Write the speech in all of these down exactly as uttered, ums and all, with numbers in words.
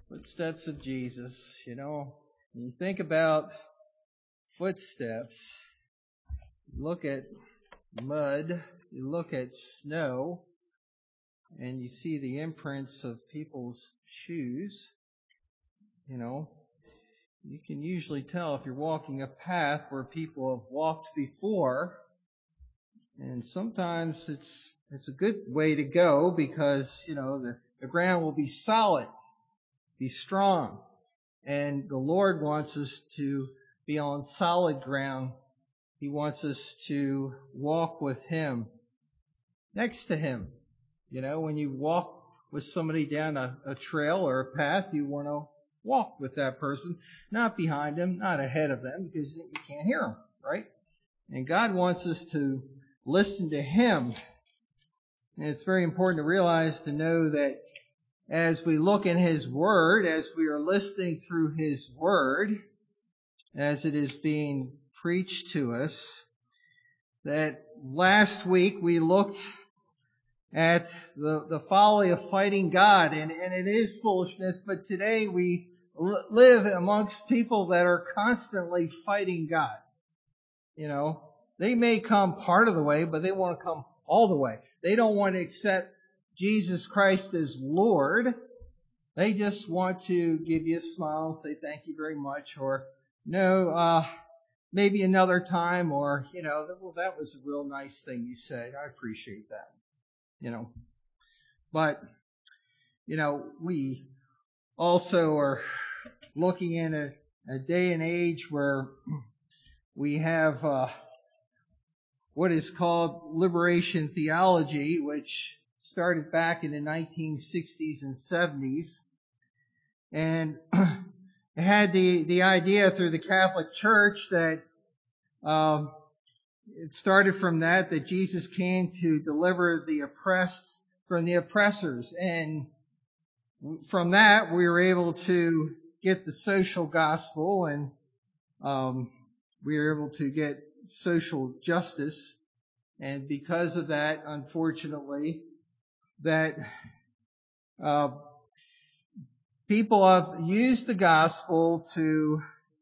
Footsteps of Jesus, you know. When you think about footsteps, you look at mud, you look at snow, and you see the imprints of people's shoes. You know, you can usually tell if you're walking a path where people have walked before. And sometimes it's it's a good way to go because, you know, the, the ground will be solid, be strong. And the Lord wants us to be on solid ground. He wants us to walk with Him, next to Him. You know, when you walk with somebody down a, a trail or a path, you want to walk with that person, not behind them, not ahead of them, because you can't hear them, right? And God wants us to listen to Him. And it's very important to realize, to know that as we look in His Word, as we are listening through His Word, as it is being preached to us, that last week we looked at the, the folly of fighting God, and, and it is foolishness, but today we l- live amongst people that are constantly fighting God. You know, they may come part of the way, but they want to come all the way. They don't want to accept Jesus Christ as Lord. They just want to give you a smile, say thank you very much, or no, uh, maybe another time, or, you know, well, that was a real nice thing you said. I appreciate that. You know, but, you know, we also are looking in a, a day and age where we have uh, what is called liberation theology, which started back in the nineteen sixties and seventies. And it had the, the idea through the Catholic Church that um, it started from that, that Jesus came to deliver the oppressed from the oppressors. And from that, we were able to get the social gospel, and um, we were able to get social justice. And because of that, unfortunately, that uh, people have used the gospel to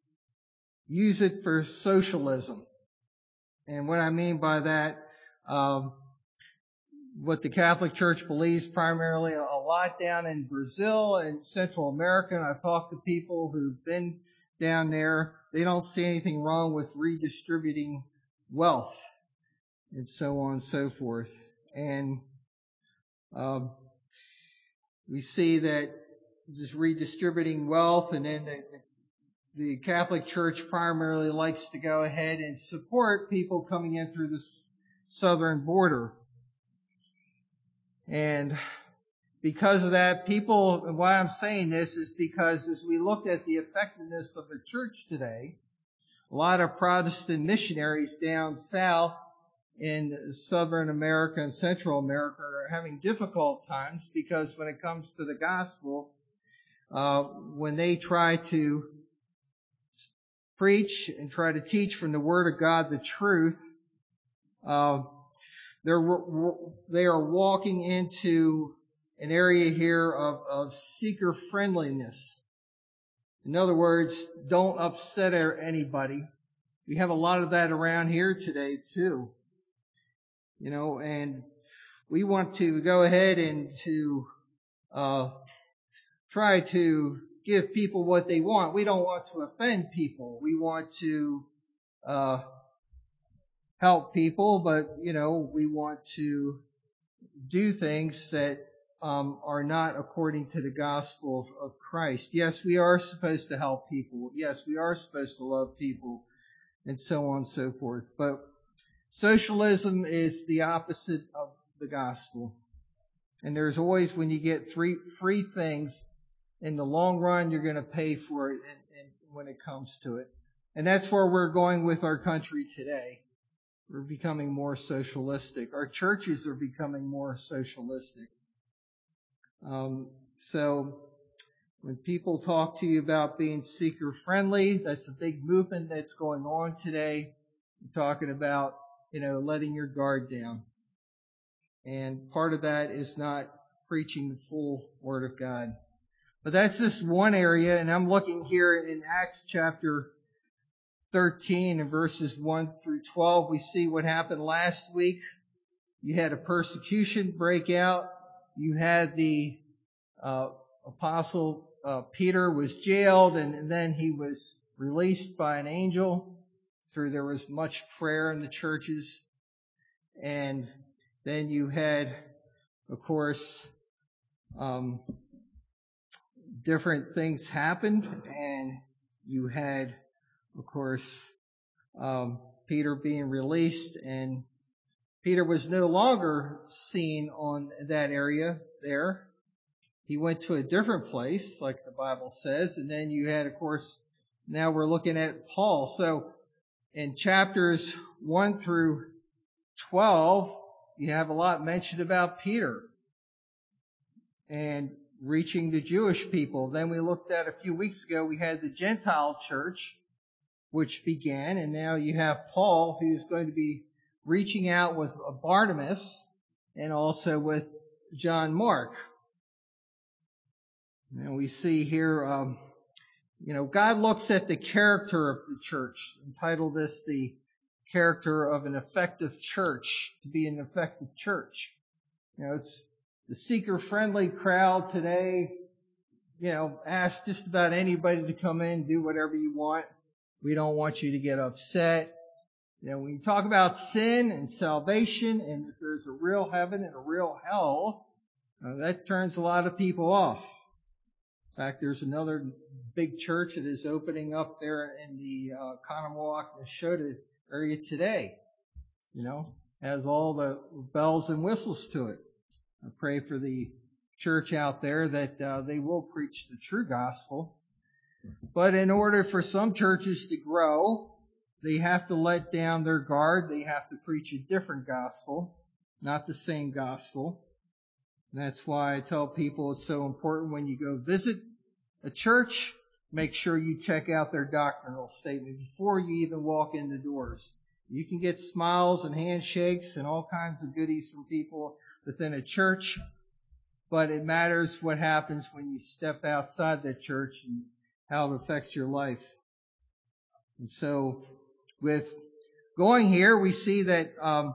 use it for socialism. And what I mean by that, um, what the Catholic Church believes primarily a lot down in Brazil and Central America, and I've talked to people who've been down there, they don't see anything wrong with redistributing wealth and so on and so forth. And um, we see that just redistributing wealth, and then the, the Catholic Church primarily likes to go ahead and support people coming in through the southern border. And because of that, people, and why I'm saying this is because as we look at the effectiveness of the church today, a lot of Protestant missionaries down south in Southern America and Central America are having difficult times, because when it comes to the gospel, uh, when they try to preach and try to teach from the Word of God the truth, uh, they're they are walking into an area here of, of seeker friendliness. In other words, don't upset anybody. We have a lot of that around here today too. You know, and we want to go ahead and to uh, try to give people what they want. We don't want to offend people. We want to uh, help people, but, you know, we want to do things that um, are not according to the gospel of, of Christ. Yes, we are supposed to help people. Yes, we are supposed to love people, and so on and so forth. But socialism is the opposite of the gospel. And there's always, when you get three free things, in the long run, you're going to pay for it and, and when it comes to it. And that's where we're going with our country today. We're becoming more socialistic. Our churches are becoming more socialistic. Um, so when people talk to you about being seeker friendly, that's a big movement that's going on today. We're talking about, you know, letting your guard down. And part of that is not preaching the full Word of God. But that's just one area, and I'm looking here in Acts chapter thirteen and verses one through twelve. We see what happened last week. You had a persecution break out. You had the uh, apostle uh, Peter was jailed, and, and then he was released by an angel. Through there was much prayer in the churches. And then you had, of course, um, different things happened, and you had, of course, um, Peter being released, and Peter was no longer seen on that area there. He went to a different place, like the Bible says, and then you had, of course, now we're looking at Paul. So in chapters one through twelve, you have a lot mentioned about Peter and reaching the Jewish people. Then we looked at a few weeks ago, we had the Gentile church, which began, and now you have Paul, who's going to be reaching out with Barnabas and also with John Mark. And we see here, um, you know, God looks at the character of the church. Entitled this the character of an effective church, to be an effective church. You know, it's the seeker-friendly crowd today, you know, ask just about anybody to come in, do whatever you want. We don't want you to get upset. You know, when you talk about sin and salvation and if there's a real heaven and a real hell, uh, that turns a lot of people off. In fact, there's another big church that is opening up there in the uh, Conomowoc, Neshota area today. You know, has all the bells and whistles to it. I pray for the church out there that uh, they will preach the true gospel. But in order for some churches to grow, they have to let down their guard. They have to preach a different gospel, not the same gospel. And that's why I tell people it's so important when you go visit a church, make sure you check out their doctrinal statement before you even walk in the doors. You can get smiles and handshakes and all kinds of goodies from people within a church, but it matters what happens when you step outside that church and how it affects your life. And so with going here, we see that um,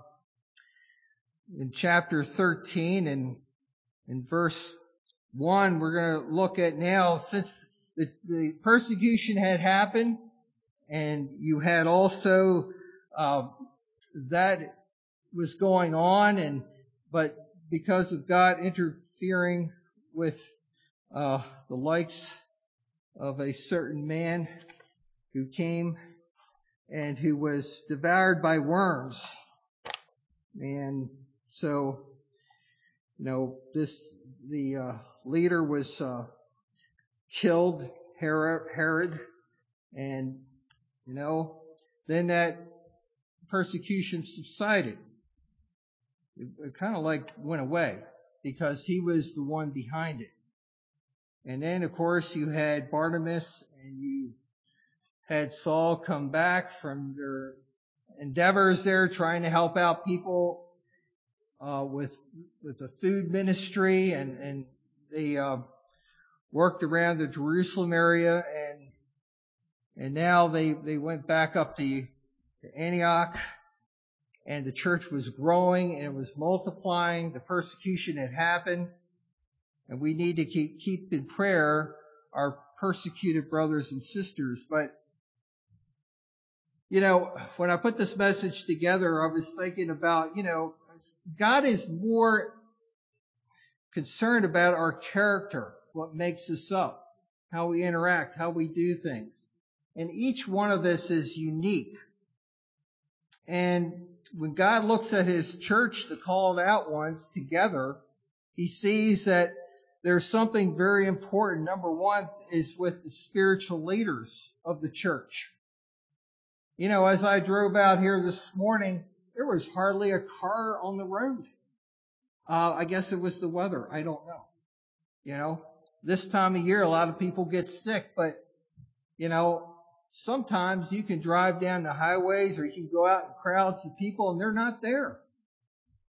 in chapter thirteen and in verse one, we're going to look at now, since the, the persecution had happened, and you had also uh, that was going on, and but because of God interfering with uh, the likes of a certain man who came and who was devoured by worms, and so you know this the uh, leader was uh, killed, Herod, and you know then that persecution subsided. It, it kind of like went away because he was the one behind it. And then, of course, you had Barnabas and you had Saul come back from their endeavors there trying to help out people uh, with with a food ministry, and, and they uh, worked around the Jerusalem area, and and now they, they went back up to, to Antioch. And the church was growing and it was multiplying. The persecution had happened. And we need to keep, keep in prayer our persecuted brothers and sisters. But, you know, when I put this message together, I was thinking about, you know, God is more concerned about our character, what makes us up, how we interact, how we do things. And each one of us is unique. And when God looks at His church, the called out ones, together, He sees that there's something very important. Number one is with the spiritual leaders of the church. You know, as I drove out here this morning, there was hardly a car on the road. Uh, I guess it was the weather. I don't know. You know, this time of year, a lot of people get sick, but, you know, sometimes you can drive down the highways or you can go out in crowds of people and they're not there.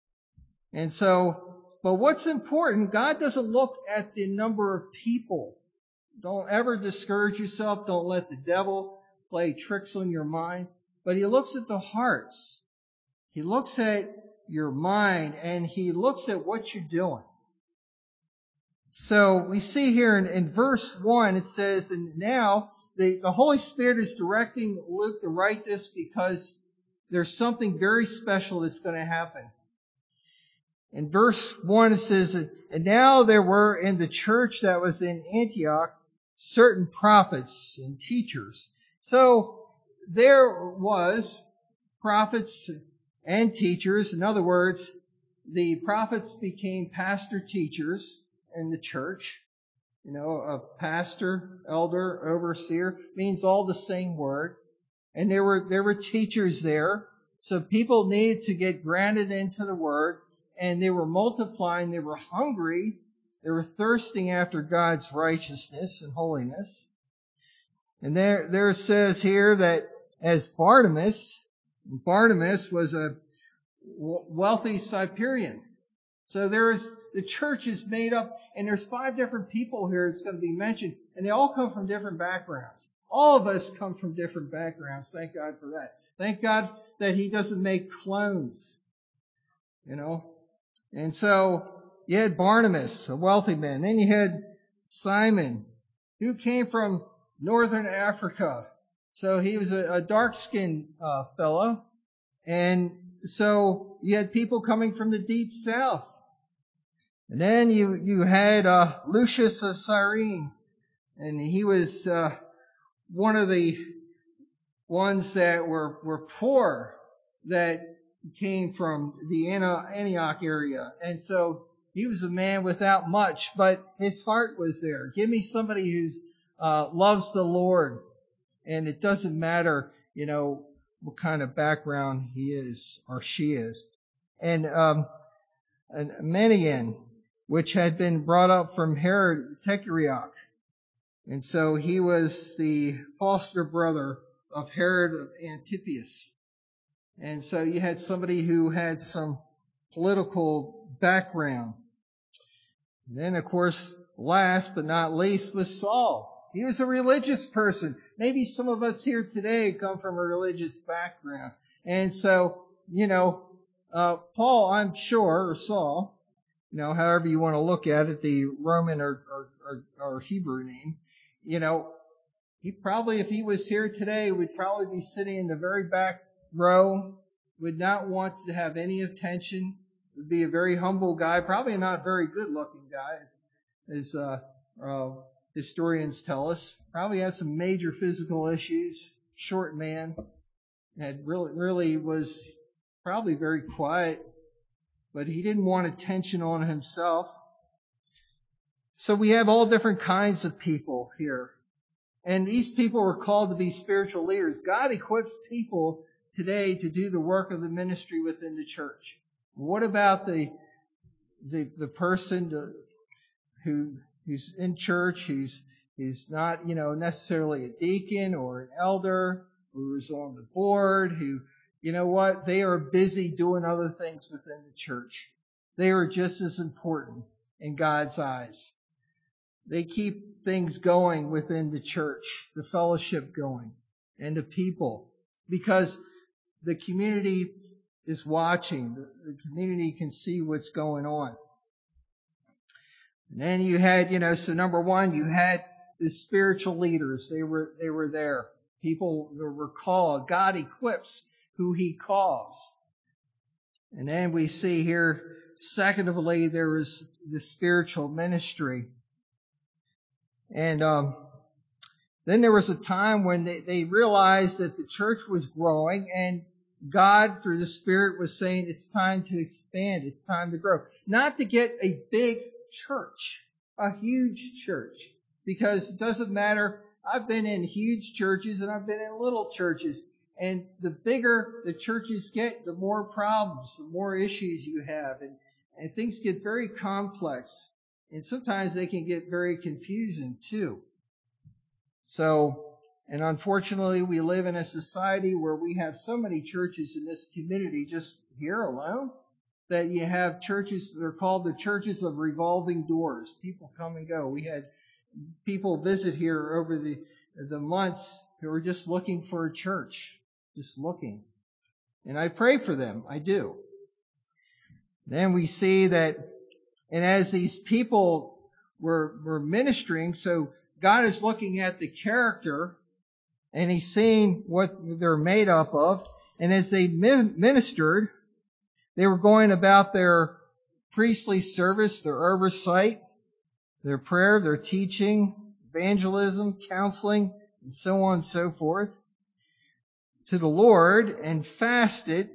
And so, but what's important, God doesn't look at the number of people Don't ever discourage yourself. Don't let the devil play tricks on your mind. But he looks at the hearts. He looks at your mind, and he looks at what you're doing. So we see here in, in verse one, it says, and now the, the Holy Spirit is directing Luke to write this because there's something very special that's going to happen. In verse one, it says, and now there were in the church that was in Antioch certain prophets and teachers. So there was prophets and teachers. In other words, the prophets became pastor teachers in the church. You know, a pastor, elder, overseer means all the same word. And there were, there were teachers there. So people needed to get grounded into the word, and they were multiplying. They were hungry. They were thirsting after God's righteousness and holiness. And there, there it says here that as Barnabas, Barnabas was a wealthy Cyprian. So there is, the church is made up, and there's five different people here that's going to be mentioned, and they all come from different backgrounds. All of us come from different backgrounds. Thank God for that. Thank God that He doesn't make clones. You know? And so, you had Barnabas, a wealthy man. Then you had Simon, who came from northern Africa. So he was a, a dark-skinned uh, fellow. And so you had people coming from the deep south. And then you, you had uh, Lucius of Cyrene. And he was uh, one of the ones that were, were poor that came from the Antioch area. And so he was a man without much, but his heart was there. Give me somebody who uh, loves the Lord. And it doesn't matter, you know, what kind of background he is or she is. And um, an Manaen, which had been brought up from Herod Tetrarch. And so he was the foster brother of Herod of Antipas. And so you had somebody who had some political background. And then, of course, last but not least was Saul. He was a religious person. Maybe some of us here today come from a religious background. And so, you know, uh, Paul, I'm sure, or Saul, you know, however you want to look at it, the Roman or, or, or, or Hebrew name, you know, he probably, if he was here today, would probably be sitting in the very back row, would not want to have any attention, would be a very humble guy, probably not a very good looking guy, as, as uh, uh, historians tell us. Probably had some major physical issues, short man, had really, really was probably very quiet, but he didn't want attention on himself. So we have all different kinds of people here. And these people were called to be spiritual leaders. God equips people today to do the work of the ministry within the church. What about the the, the person who who's in church, who's who's not, you know, necessarily a deacon or an elder, who's on the board, who, you know what, they are busy doing other things within the church. They are just as important in God's eyes. They keep things going within the church, the fellowship going, and the people, because the community is watching. The community can see what's going on. And then you had, you know, so number one, you had the spiritual leaders. They were, they were there. People were called. God equips who He calls. And then we see here, secondly, there was the spiritual ministry. And um, then there was a time when they, they realized that the church was growing, and God, through the Spirit, was saying it's time to expand. It's time to grow. Not to get a big church, a huge church, because it doesn't matter. I've been in huge churches and I've been in little churches. And the bigger the churches get, the more problems, the more issues you have. And, and things get very complex. And sometimes they can get very confusing too. So, and unfortunately, we live in a society where we have so many churches in this community, just here alone, that you have churches that are called the churches of revolving doors. People come and go. We had people visit here over the, the months who are just looking for a church, just looking. And I pray for them. I do. Then we see that, and as these people were, were ministering, so God is looking at the character and He's seeing what they're made up of. And as they ministered, they were going about their priestly service, their oversight, their prayer, their teaching, evangelism, counseling, and so on and so forth, to the Lord, and fasted.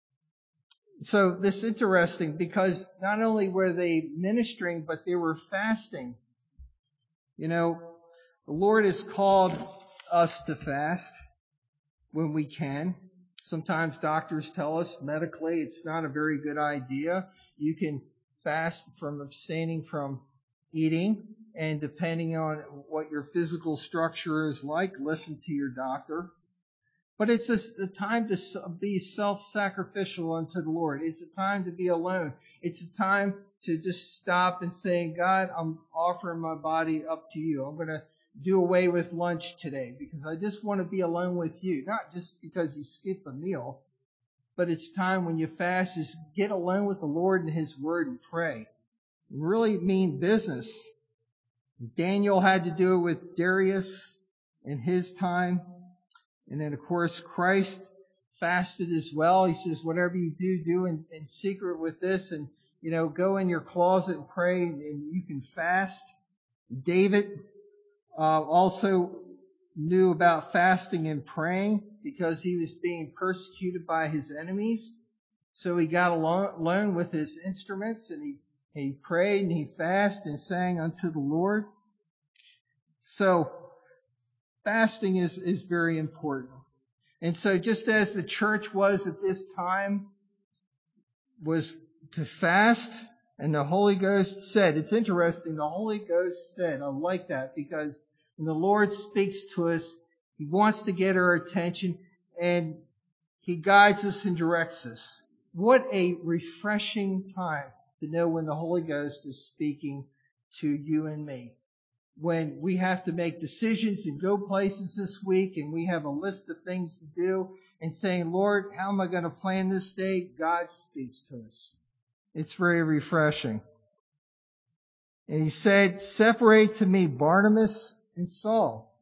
So this is interesting because not only were they ministering, but they were fasting. You know, the Lord has called us to fast when we can. Sometimes doctors tell us medically it's not a very good idea. You can fast from abstaining from eating, and depending on what your physical structure is like, listen to your doctor. But it's a time to be self-sacrificial unto the Lord. It's a time to be alone. It's a time to just stop and say, God, I'm offering my body up to you. I'm going to do away with lunch today because I just want to be alone with you. Not just because you skip a meal, but it's time when you fast is get alone with the Lord and His Word and pray. Really mean business. Daniel had to do it with Darius in his time. And then, of course, Christ fasted as well. He says, whatever you do, do in, in secret with this. And, you know, go in your closet and pray, and you can fast. David uh, also knew about fasting and praying because he was being persecuted by his enemies. So he got alone with his instruments, and he, he prayed and he fasted and sang unto the Lord. So fasting is, is very important. And so just as the church was at this time, was to fast, and the Holy Ghost said, it's interesting, the Holy Ghost said, I like that, because when the Lord speaks to us, He wants to get our attention, and He guides us and directs us. What a refreshing time to know when the Holy Ghost is speaking to you and me. When we have to make decisions and go places this week, and we have a list of things to do, and saying, Lord, how am I going to plan this day? God speaks to us. It's very refreshing. And He said, separate to me Barnabas and Saul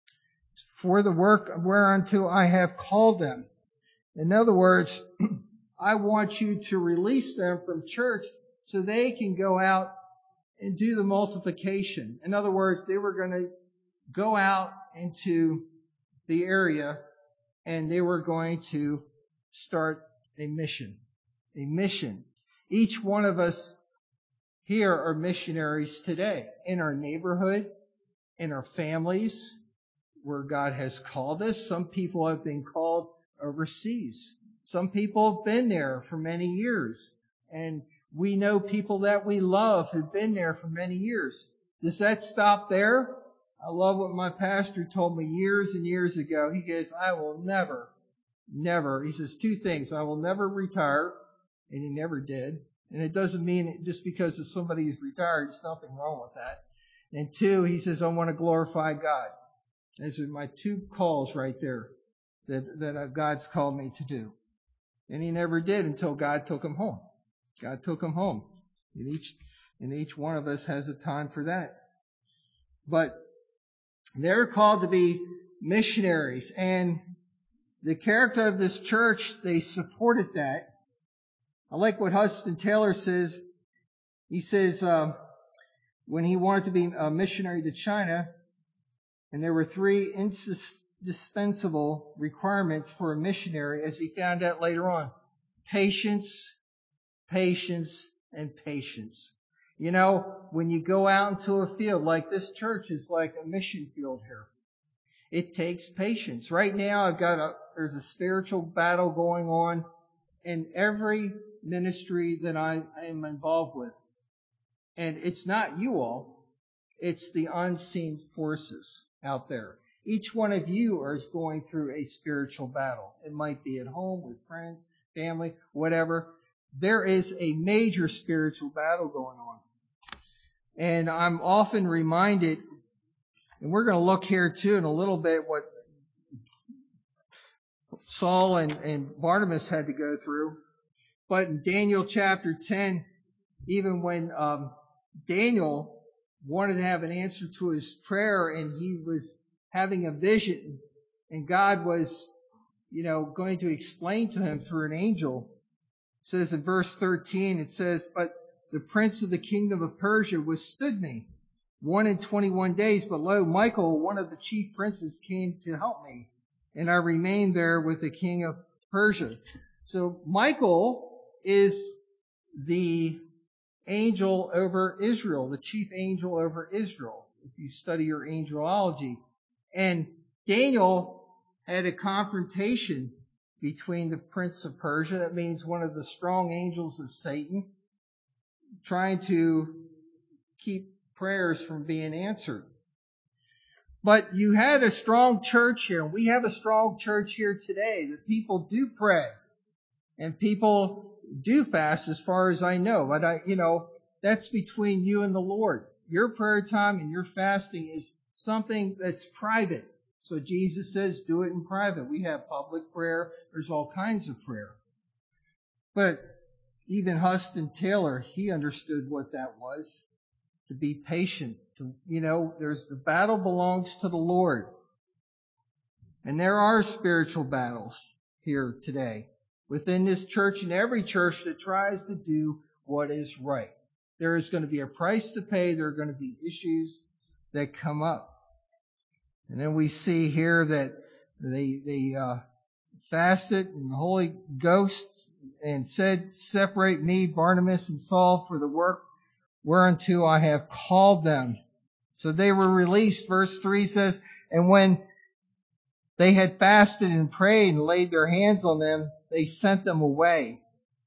for the work whereunto I have called them. In other words, I want you to release them from church so they can go out and do the multiplication. In other words, they were going to go out into the area and they were going to start a mission. A mission. Each one of us here are missionaries today in our neighborhood, in our families, where God has called us. Some people have been called overseas. Some people have been there for many years. And we know people that we love who've been there for many years. Does that stop there? I love what my pastor told me years and years ago. He goes, I will never, never, he says two things. I will never retire, and he never did. And it doesn't mean just because if somebody is retired, there's nothing wrong with that. And two, he says, I want to glorify God. Those are my two calls right there that, that God's called me to do. And he never did until God took him home. God took him home. And each, and each one of us has a time for that. But they're called to be missionaries. And the character of this church, they supported that. I like what Hudson Taylor says. He says, uh, when he wanted to be a missionary to China, and there were three indispensable requirements for a missionary, as he found out later on. Patience, patience, and patience. You know, when you go out into a field, like this church is like a mission field here. It takes patience. Right now, I've got a, there's a spiritual battle going on in every ministry that I am involved with. And it's not you all. It's the unseen forces out there. Each one of you is going through a spiritual battle. It might be at home with friends, family, whatever. There is a major spiritual battle going on. And I'm often reminded And we're going to look here too in a little bit what Saul and, and Barnabas had to go through. But in Daniel chapter ten, even when um, Daniel wanted to have an answer to his prayer and he was having a vision and God was, you know, going to explain to him through an angel, it says in verse thirteen, it says, "But the prince of the kingdom of Persia withstood me one and twenty-one days, but lo, Michael, one of the chief princes, came to help me, and I remained there with the king of Persia." So Michael is the angel over Israel, the chief angel over Israel, if you study your angelology. And Daniel had a confrontation between the prince of Persia, that means one of the strong angels of Satan, trying to keep prayers from being answered. But you had a strong church here, and we have a strong church here today. The people do pray, and people do fast as far as I know. But I, you know, that's between you and the Lord. Your prayer time and your fasting is something that's private. So Jesus says, do it in private. We have public prayer. There's all kinds of prayer. But even Huston Taylor, he understood what that was. To be patient. To, you know, there's the battle belongs to the Lord. And there are spiritual battles here today within this church and every church that tries to do what is right. There is going to be a price to pay. There are going to be issues that come up. And then we see here that they, they, uh, fasted in the Holy Ghost and said, "Separate me, Barnabas and Saul, for the work whereunto I have called them." So they were released. Verse three says, "And when they had fasted and prayed and laid their hands on them, they sent them away."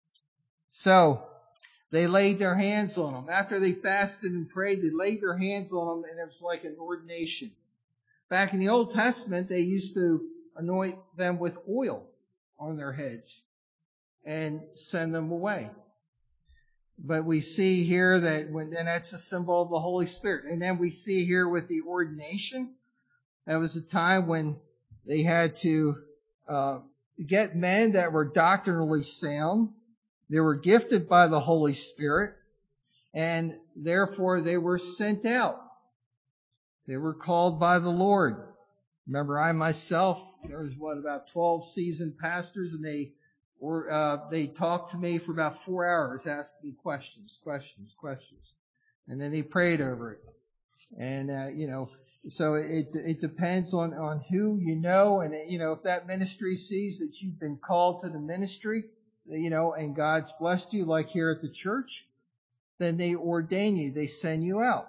So they laid their hands on them. After they fasted and prayed, they laid their hands on them, and it was like an ordination. Back in the Old Testament, they used to anoint them with oil on their heads and send them away. But we see here that when, and that's a symbol of the Holy Spirit. And then we see here with the ordination, that was a time when they had to uh, get men that were doctrinally sound. They were gifted by the Holy Spirit, and therefore they were sent out. They were called by the Lord. Remember, I myself, there was what, about twelve seasoned pastors, and they or uh, they talked to me for about four hours, asking me questions, questions, questions, and then they prayed over it. And uh, you know, so it it depends on on who you know, and you know, if that ministry sees that you've been called to the ministry, you know, and God's blessed you, like here at the church, then they ordain you, they send you out.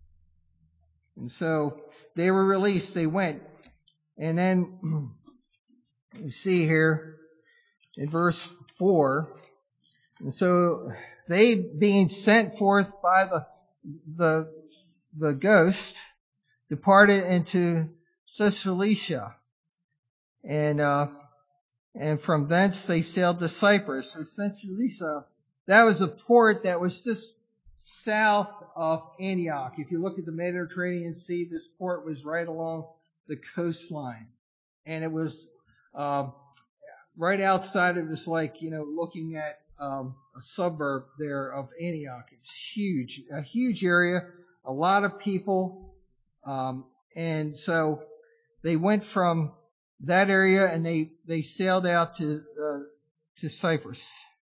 And so they were released, they went. And then you see here in verse four, and so they, being sent forth by the the the ghost, departed into Caesarea, and uh, and from thence they sailed to Cyprus. So Caesarea, that was a port that was just south of Antioch. If you look at the Mediterranean Sea, this port was right along the coastline, and it was uh, right outside of this, like, you know, looking at um, a suburb there of Antioch. It's huge, a huge area, a lot of people, um, and so they went from that area and they they sailed out to uh, to Cyprus.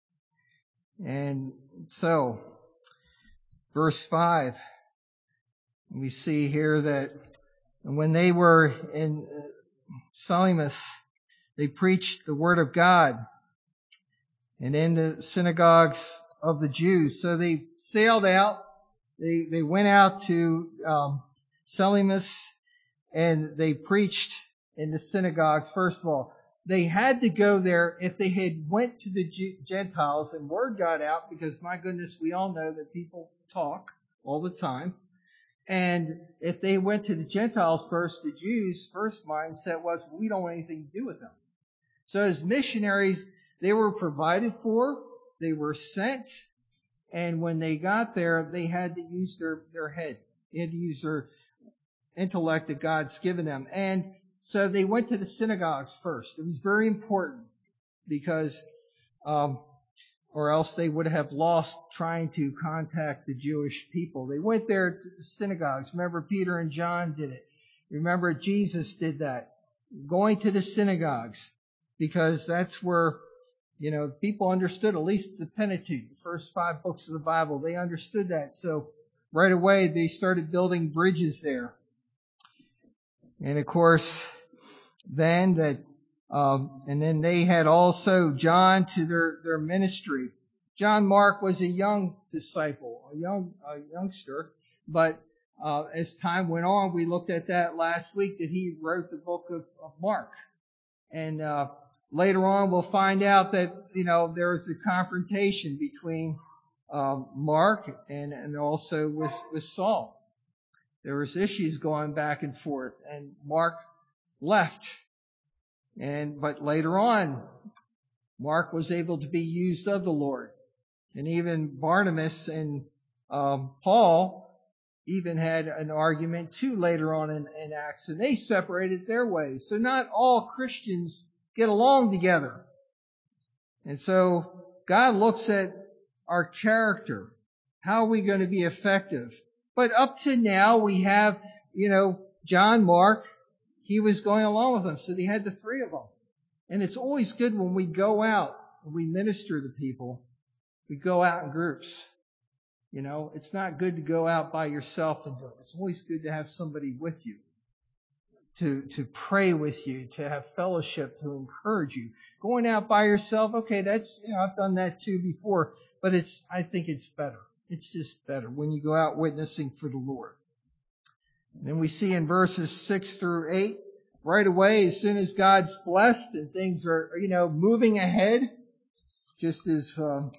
And so, verse five, we see here that when they were in uh, Salamis, they preached the word of God and in the synagogues of the Jews. So they sailed out. They they went out to um, Salamis and they preached in the synagogues. First of all, they had to go there. If they had went to the Gentiles and word got out, because my goodness, we all know that people talk all the time. And if they went to the Gentiles first, the Jews' first mindset was, we don't want anything to do with them. So as missionaries, they were provided for, they were sent, and when they got there, they had to use their, their head. They had to use their intellect that God's given them. And so they went to the synagogues first. It was very important because, um, or else they would have lost trying to contact the Jewish people. They went there to the synagogues. Remember, Peter and John did it. Remember, Jesus did that. Going to the synagogues, because that's where, you know, people understood, at least the Pentateuch, the first five books of the Bible, they understood that. So right away, they started building bridges there. And of course, then that, um, and then they had also John to their, their ministry. John Mark was a young disciple, a young, a youngster, but, uh, as time went on, we looked at that last week that he wrote the book of, of Mark. And, uh, later on we'll find out that, you know, there was a confrontation between, um, Mark and, and also with, with Saul. There was issues going back and forth, and Mark left. And, but later on, Mark was able to be used of the Lord. And even Barnabas and, um, Paul even had an argument too later on in, in Acts, and they separated their ways. So not all Christians get along together. And so God looks at our character. How are we going to be effective? But up to now we have, you know, John Mark, he was going along with them. So they had the three of them. And it's always good when we go out and we minister to people, we go out in groups. You know, it's not good to go out by yourself and do it. It's always good to have somebody with you, to, to pray with you, to have fellowship, to encourage you. Going out by yourself, okay, that's, you know, I've done that too before, but it's, I think it's better. It's just better when you go out witnessing for the Lord. And then we see in verses six through eight, right away, as soon as God's blessed and things are, you know, moving ahead, just as, um,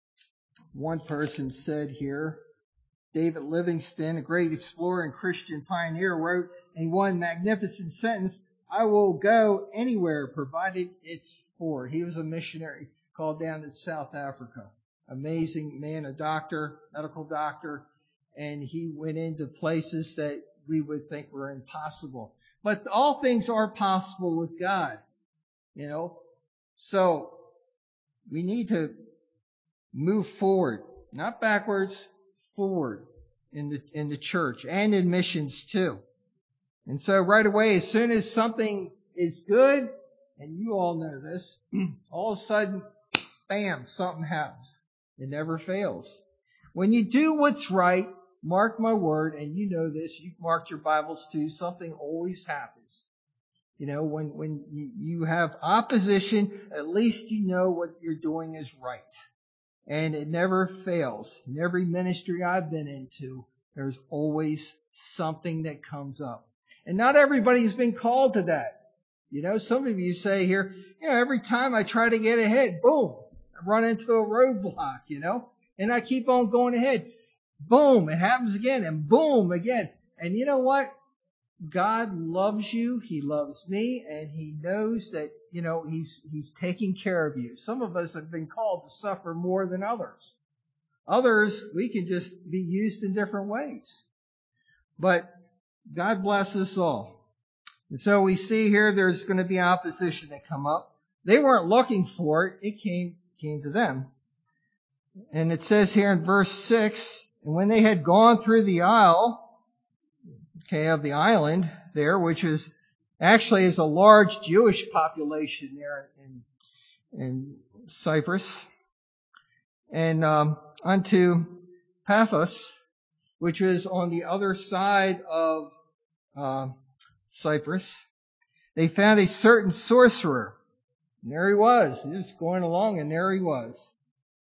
one person said here, David Livingstone, a great explorer and Christian pioneer, wrote in one magnificent sentence, "I will go anywhere provided it's for." He was a missionary called down to South Africa. Amazing man, a doctor, medical doctor, and he went into places that we would think were impossible. But all things are possible with God, you know. So we need to move forward, not backwards, forward in the, in the church and in missions too. And so right away, as soon as something is good, and you all know this, all of a sudden, bam, something happens. It never fails. When you do what's right, mark my word, and you know this, you've marked your Bibles too, something always happens. You know, when, when you have opposition, at least you know what you're doing is right. And it never fails. In every ministry I've been into, there's always something that comes up. And not everybody's been called to that. You know, some of you say here, you know, every time I try to get ahead, boom, I run into a roadblock, you know, and I keep on going ahead. Boom, it happens again, and boom, again. And you know what? God loves you, He loves me, and He knows that, you know, He's, He's taking care of you. Some of us have been called to suffer more than others. Others, we can just be used in different ways. But God bless us all. And so we see here there's going to be opposition that come up. They weren't looking for it. It came, came to them. And it says here in verse six, and when they had gone through the isle, okay, of the island there, which is actually is a large Jewish population there in, in Cyprus, and um, unto Paphos, which is on the other side of uh, Cyprus, they found a certain sorcerer. And there he was. He was going along, and there he was.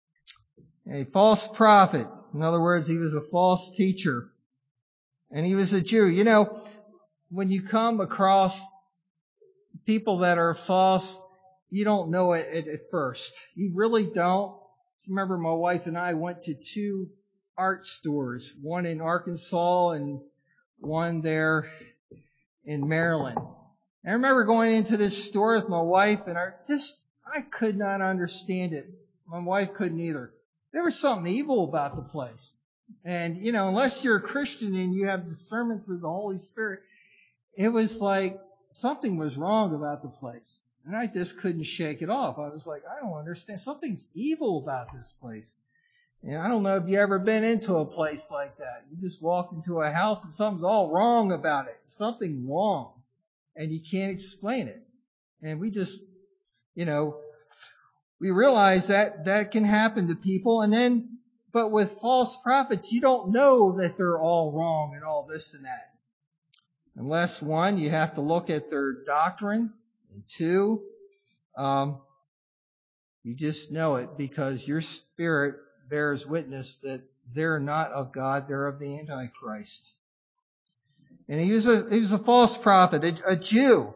A false prophet. In other words, he was a false teacher. And he was a Jew. You know, when you come across people that are false, you don't know it at, at first. You really don't. I remember my wife and I went to two art stores, one in Arkansas and one there in Maryland. I remember going into this store with my wife, and I just, I could not understand it. My wife couldn't either. There was something evil about the place. And, you know, unless you're a Christian and you have discernment through the Holy Spirit, it was like something was wrong about the place. And I just couldn't shake it off. I was like, I don't understand. Something's evil about this place. And I don't know if you ever been into a place like that. You just walk into a house and something's all wrong about it. Something wrong. And you can't explain it. And we just, you know, we realize that that can happen to people. And then, but with false prophets, you don't know that they're all wrong and all this and that. Unless, one, you have to look at their doctrine. And two, um, you just know it because your spirit bears witness that they're not of God, they're of the Antichrist. And he was a, he was a false prophet, a, a Jew.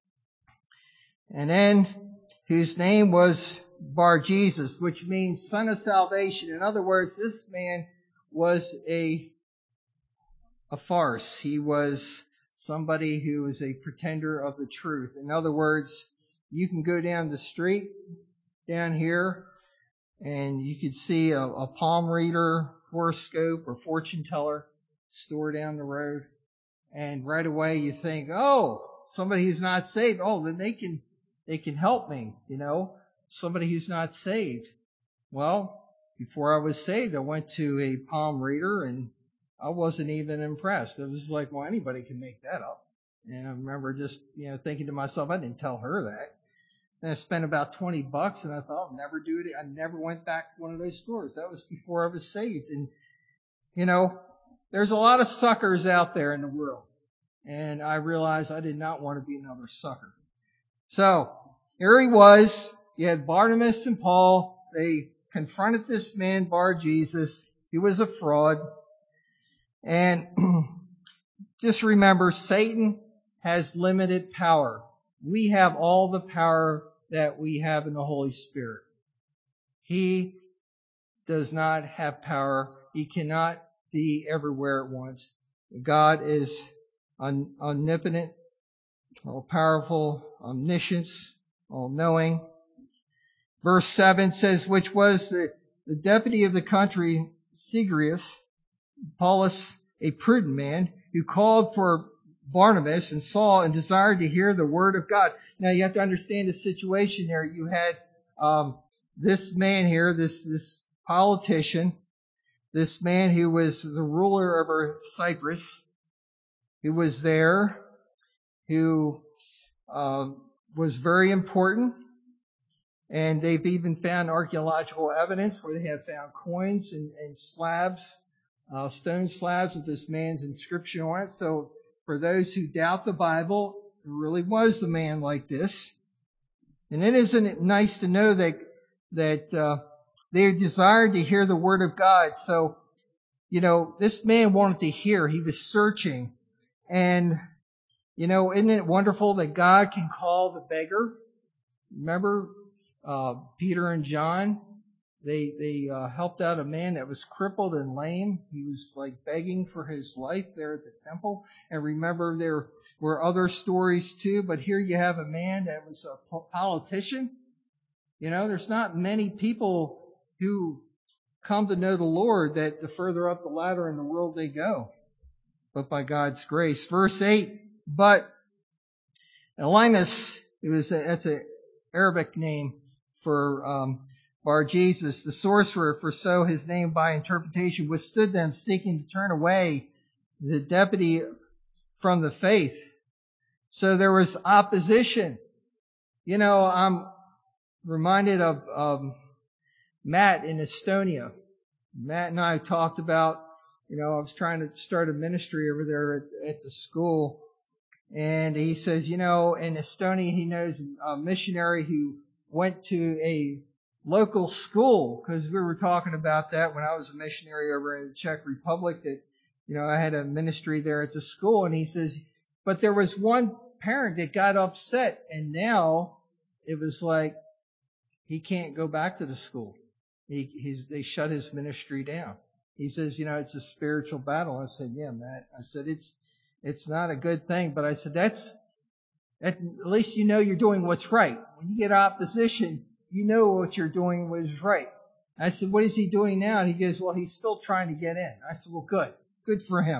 And then, whose name was Bar Jesus, which means son of salvation. In other words, this man was a, a farce. He was somebody who was a pretender of the truth. In other words, you can go down the street down here and you could see a, a palm reader, horoscope, or fortune teller store down the road. And right away you think, oh, somebody who's not saved, oh, then they can, they can help me, you know, somebody who's not saved. Well, before I was saved, I went to a palm reader and I wasn't even impressed. It was like, well, anybody can make that up. And I remember just, you know, thinking to myself, I didn't tell her that. And I spent about twenty bucks and I thought, I'll never do it. I never went back to one of those stores. That was before I was saved. And, you know, there's a lot of suckers out there in the world. And I realized I did not want to be another sucker. So, here he was. You had Barnabas and Paul. They confronted this man, Bar Jesus. He was a fraud. And just remember, Satan has limited power. We have all the power that we have in the Holy Spirit. He does not have power. He cannot be everywhere at once. God is omnipotent, all-powerful, omniscience, all-knowing. Verse seven says, which was the, the deputy of the country, Segrius, Paulus, a prudent man, who called for Barnabas and Saul and desired to hear the word of God. Now you have to understand the situation there. You had um, this man here, this this politician, this man who was the ruler over Cyprus, who was there, who uh, was very important. And they've even found archaeological evidence where they have found coins and, and slabs, uh, stone slabs with this man's inscription on it. So for those who doubt the Bible, there really was a man like this. And it isn't nice to know that that uh, they desired to hear the word of God. So, you know, this man wanted to hear. He was searching. And, you know, isn't it wonderful that God can call the beggar? Remember uh, Peter and John? They they uh, helped out a man that was crippled and lame. He was like begging for his life there at the temple. And remember, there were other stories too. But here you have a man that was a politician. You know, there's not many people who come to know the Lord that the further up the ladder in the world they go. But by God's grace. Verse eight, but Elymas, it was a, that's an Arabic name for um, Bar Jesus, the sorcerer, for so his name by interpretation, withstood them, seeking to turn away the deputy from the faith. So there was opposition. You know, I'm reminded of um, Matt in Estonia. Matt and I talked about, you know, I was trying to start a ministry over there at, at the school. And he says, you know, in Estonia, he knows a missionary who went to a local school, because we were talking about that when I was a missionary over in the Czech Republic, that, you know, I had a ministry there at the school. And he says, but there was one parent that got upset, and now it was like he can't go back to the school. He, he's, they shut his ministry down. He says, you know, it's a spiritual battle. I said, yeah, Matt. I said, it's, it's not a good thing. But I said, that's, at least you know you're doing what's right. When you get opposition, you know what you're doing was right. I said, what is he doing now? And he goes, well, he's still trying to get in. I said, well, good. Good for him.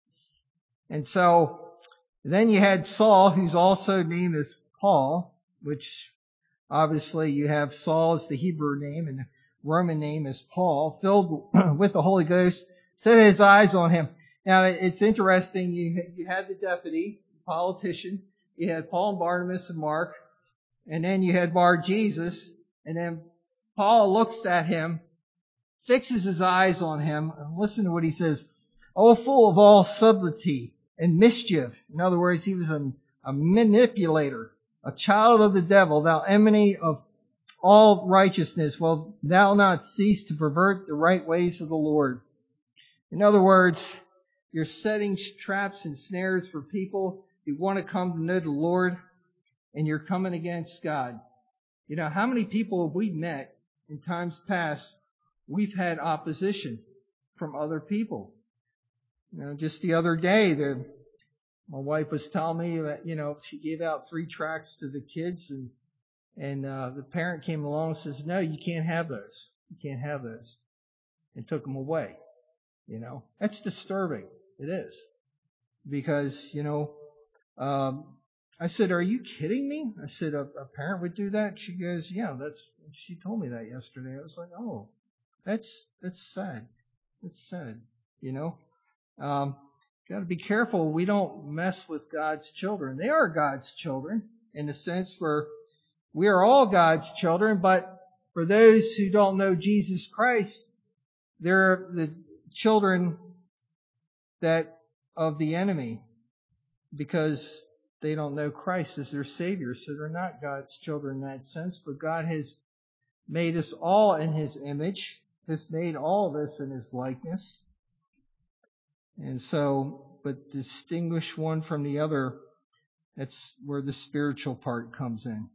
And so then you had Saul, who's also named as Paul, which obviously you have Saul as the Hebrew name and the Roman name is Paul, filled with the Holy Ghost, set his eyes on him. Now, it's interesting. You, you had the deputy, the politician. You had Paul and Barnabas and Mark. And then you had Bar Jesus. And then Paul looks at him, fixes his eyes on him, and listen to what he says. Oh, full of all subtlety and mischief. In other words, he was a, a manipulator, a child of the devil. Thou enemy of all righteousness, will thou not cease to pervert the right ways of the Lord? In other words, you're setting traps and snares for people who want to come to know the Lord, and you're coming against God. You know, how many people have we met in times past? We've had opposition from other people. You know, just the other day, the, my wife was telling me that, you know, she gave out three tracts to the kids, and and uh, the parent came along and says, no, you can't have those. You can't have those. And took them away. You know, that's disturbing. It is. Because, you know, um, I said, are you kidding me? I said, a, a parent would do that? She goes, yeah, that's, she told me that yesterday. I was like, oh, that's, that's sad. That's sad. You know, um, got to be careful. We don't mess with God's children. They are God's children in the sense where we are all God's children, but for those who don't know Jesus Christ, they're the children that of the enemy because they don't know Christ as their Savior. So they're not God's children in that sense, but God has made us all in His image, has made all of us in His likeness. And so, but distinguish one from the other, that's where the spiritual part comes in.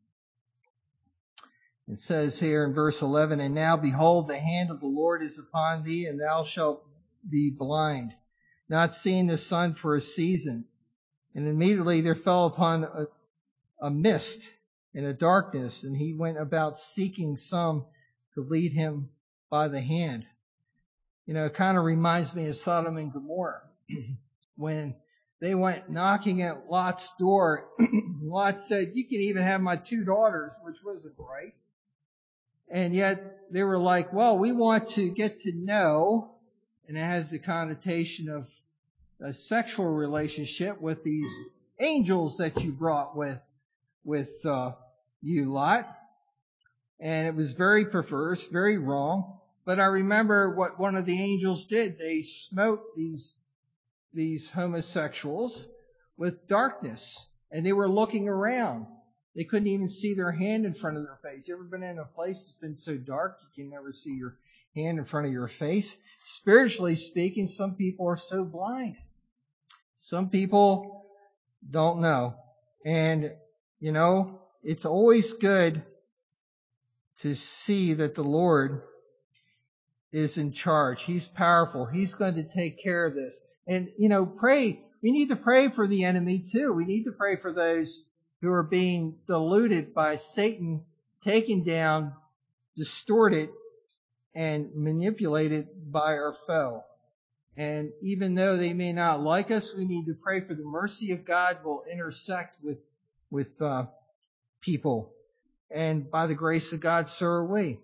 It says here in verse eleven, and now behold, the hand of the Lord is upon thee, and thou shalt be blind, not seeing the sun for a season. And immediately there fell upon a, a mist and a darkness, and he went about seeking some to lead him by the hand. You know, it kind of reminds me of Sodom and Gomorrah. When they went knocking at Lot's door, Lot said, you can even have my two daughters, which wasn't right. And yet they were like, well, we want to get to know, and it has the connotation of a sexual relationship with these angels that you brought with, with uh, you, Lot. And it was very perverse, very wrong. But I remember what one of the angels did. They smote these, these homosexuals with darkness, and they were looking around. They couldn't even see their hand in front of their face. You ever been in a place that's been so dark you can never see your hand in front of your face? Spiritually speaking, some people are so blind. Some people don't know. And, you know, it's always good to see that the Lord is in charge. He's powerful. He's going to take care of this. And, you know, pray. We need to pray for the enemy too. We need to pray for those who are being deluded by Satan, taken down, distorted, and manipulated by our foe. And even though they may not like us, we need to pray for the mercy of God will intersect with, with, uh, people. And by the grace of God, so are we.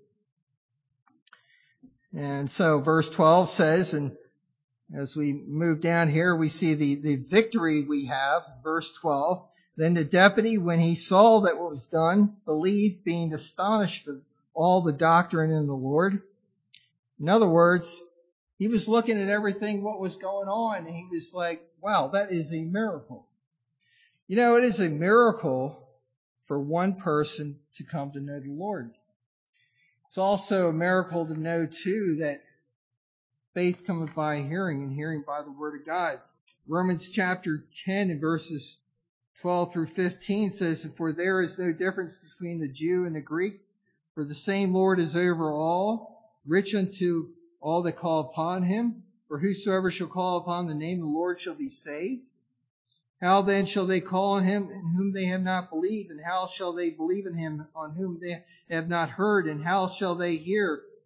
And so verse twelve says, and as we move down here, we see the, the victory we have. Verse twelve. Then the deputy, when he saw that what was done, believed, being astonished of all the doctrine in the Lord. In other words, he was looking at everything, what was going on, and he was like, wow, that is a miracle. You know, it is a miracle for one person to come to know the Lord. It's also a miracle to know, too, that faith cometh by hearing, and hearing by the word of God. Romans chapter ten and verses twelve through fifteen says, for there is no difference between the Jew and the Greek, for the same Lord is over all, rich unto all that call upon him. For whosoever shall call upon the name of the Lord shall be saved. How then shall they call on him in whom they have not believed? And how shall they believe in him on whom they have not heard? And how shall they hear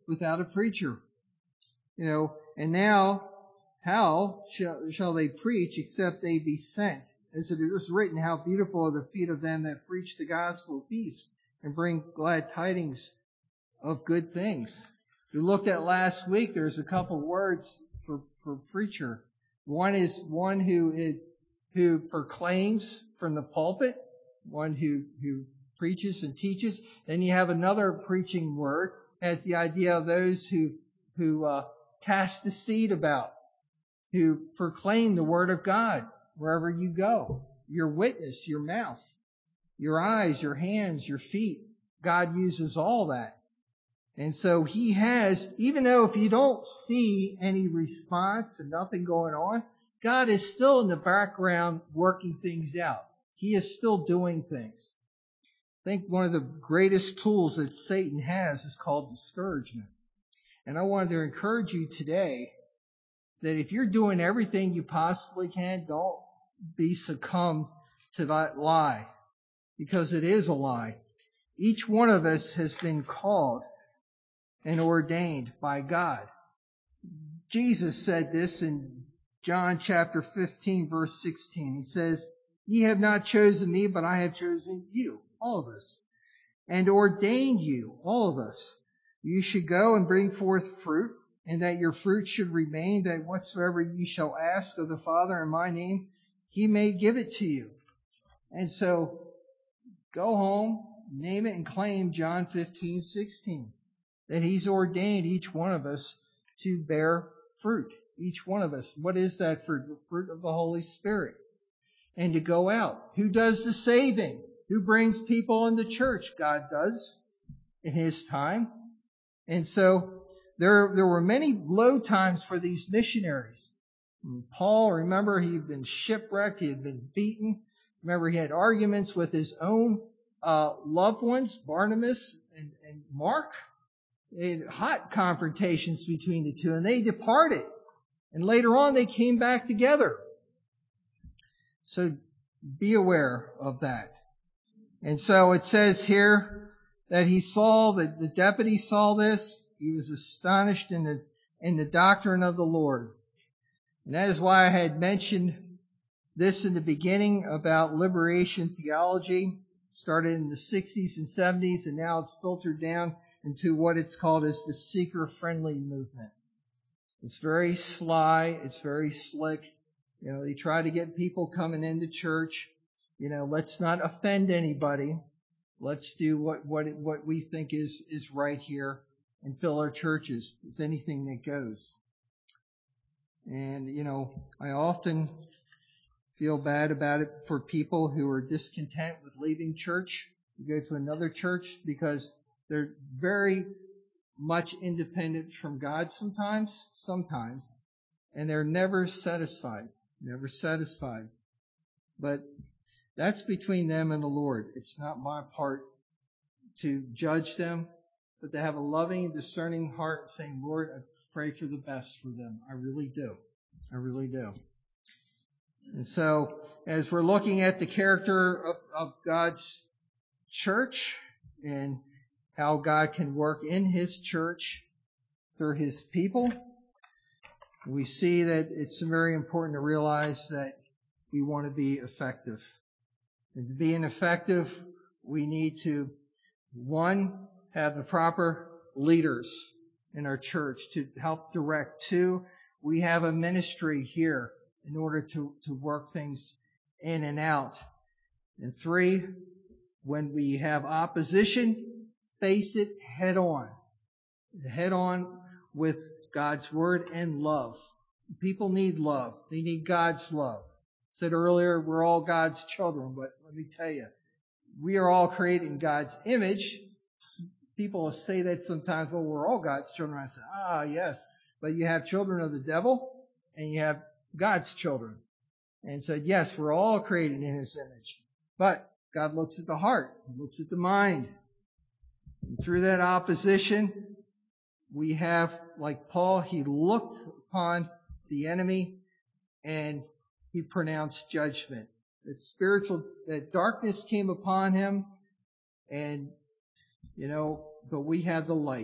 without a preacher. You know, and now, how shall, shall they preach except they be sent? As it is written, how beautiful are the feet of them that preach the gospel of peace and bring glad tidings of good things. We looked at last week, there's a couple words for, for preacher. One is one who is, who proclaims from the pulpit, one who, who preaches and teaches. Then you have another preaching word, has the idea of those who, who, uh, cast the seed about, who proclaim the word of God wherever you go. Your witness, your mouth, your eyes, your hands, your feet. God uses all that. And so He has, even though if you don't see any response and nothing going on, God is still in the background working things out. He is still doing things. I think one of the greatest tools that Satan has is called discouragement. And I wanted to encourage you today that if you're doing everything you possibly can, don't be succumbed to that lie, because it is a lie. Each one of us has been called and ordained by God. Jesus said this in John chapter fifteen, verse sixteen. He says, "Ye have not chosen me, but I have chosen you," all of us, "and ordained you," all of us. "You should go and bring forth fruit, and that your fruit should remain, that whatsoever ye shall ask of the Father in my name, He may give it to you." And so, go home, name it and claim John fifteen, sixteen. That He's ordained each one of us to bear fruit. Each one of us. What is that fruit? The fruit of the Holy Spirit. And to go out. Who does the saving? Who brings people into church? God does in His time. And so there, there were many low times for these missionaries. Paul, remember, he had been shipwrecked. He had been beaten. Remember, he had arguments with his own uh, loved ones, Barnabas and, and Mark. They had hot confrontations between the two, and they departed. And later on, they came back together. So be aware of that. And so it says here that he saw, that the deputy saw this. He was astonished in the, in the doctrine of the Lord. And that is why I had mentioned this in the beginning about liberation theology. It started in the sixties and seventies, and now it's filtered down into what it's called as the seeker-friendly movement. It's very sly. It's very slick. You know, they try to get people coming into church. You know, let's not offend anybody. Let's do what, what, what we think is, is right here and fill our churches. It's anything that goes. And, you know, I often feel bad about it for people who are discontent with leaving church to go to another church, because they're very much independent from God sometimes, sometimes, and they're never satisfied, never satisfied. But that's between them and the Lord. It's not my part to judge them, but to have a loving, discerning heart and saying, Lord, I pray for the best for them. I really do. I really do. And so, as we're looking at the character of, of God's church and how God can work in His church through His people, we see that it's very important to realize that we want to be effective. And to be effective, we need to, one, have the proper leaders in our church to help direct. Two, we have a ministry here in order to, to work things in and out. And three, when we have opposition, face it head on. Head on with God's Word and love. People need love. They need God's love. I said earlier, we're all God's children, but let me tell you, we are all created in God's image. People say that sometimes, well, we're all God's children. I said, ah, yes, but you have children of the devil and you have God's children. And said, yes, we're all created in His image. But God looks at the heart. He looks at the mind. And through that opposition, we have, like Paul, he looked upon the enemy and he pronounced judgment. That spiritual, that darkness came upon him, and, you know, but we have the light.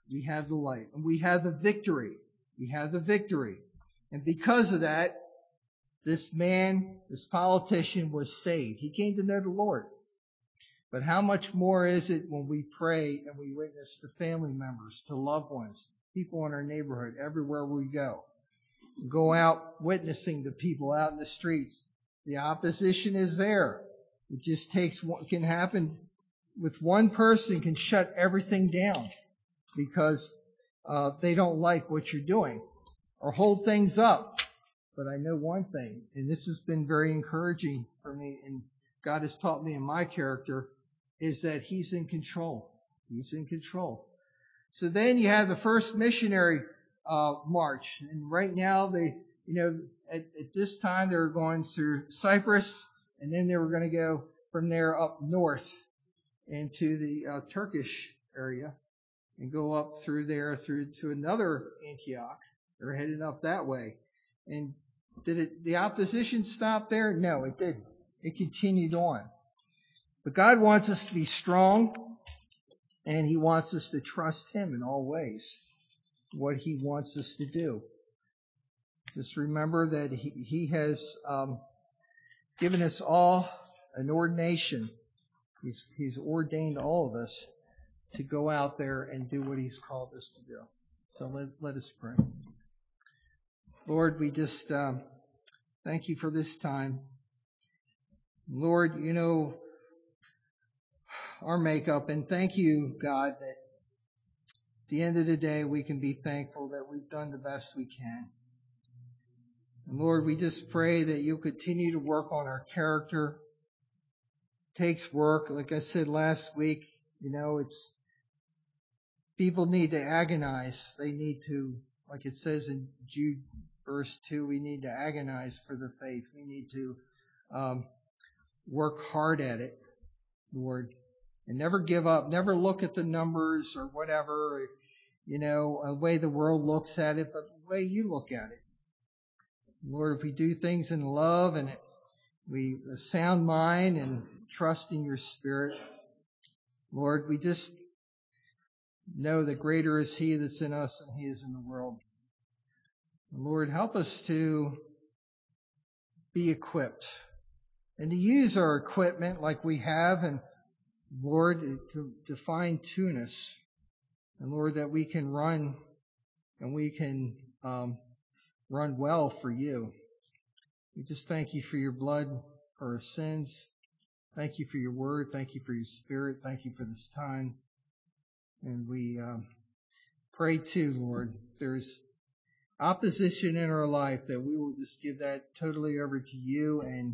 We have the light. And we have the victory. We have the victory. And because of that, this man, this politician was saved. He came to know the Lord. But how much more is it when we pray and we witness to family members, to loved ones, people in our neighborhood, everywhere we go. Go out witnessing to people out in the streets. The opposition is there. It just takes one, can happen with one person, can shut everything down because uh, they don't like what you're doing or hold things up. But I know one thing, and this has been very encouraging for me, and God has taught me in my character, is that He's in control. He's in control. So then you have the first missionary uh, march, and right now they, you know, at, at this time they were going through Cyprus, and then they were going to go from there up north into the uh, Turkish area, and go up through there through to another Antioch. They're headed up that way. And did it, the opposition stop there? No, it didn't. It continued on. But God wants us to be strong, and He wants us to trust Him in all ways, what He wants us to do. Just remember that He, he has um, given us all an ordination. He's, he's ordained all of us to go out there and do what He's called us to do. So let, let us pray. Lord, we just um, thank You for this time. Lord, You know our makeup, and thank You, God, that at the end of the day we can be thankful that we've done the best we can. And Lord, we just pray that You'll continue to work on our character. It takes work. Like I said last week, you know, it's people need to agonize. They need to, like it says in Jude verse two, we need to agonize for the faith. We need to um, work hard at it, Lord. And never give up. Never look at the numbers or whatever, you know, the way the world looks at it, but the way You look at it. Lord, if we do things in love and we a sound mind and trust in Your Spirit, Lord, we just know that greater is He that's in us than he is in the world. Lord, help us to be equipped and to use our equipment like we have, and Lord, to, to fine tune us. And Lord, that we can run and we can um, run well for You. We just thank You for Your blood, for our sins. Thank You for Your word. Thank You for Your Spirit. Thank You for this time. And we um, pray too, Lord, if there's opposition in our life, that we will just give that totally over to You and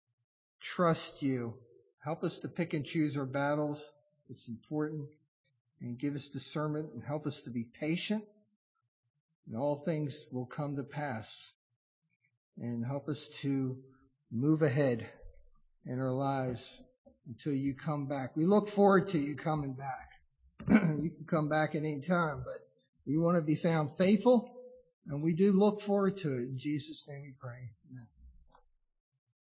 trust You. Help us to pick and choose our battles. It's important. And give us discernment and help us to be patient. And all things will come to pass. And help us to move ahead in our lives until You come back. We look forward to You coming back. You can come back at any time, but we want to be found faithful, and we do look forward to it. In Jesus' name we pray. Amen.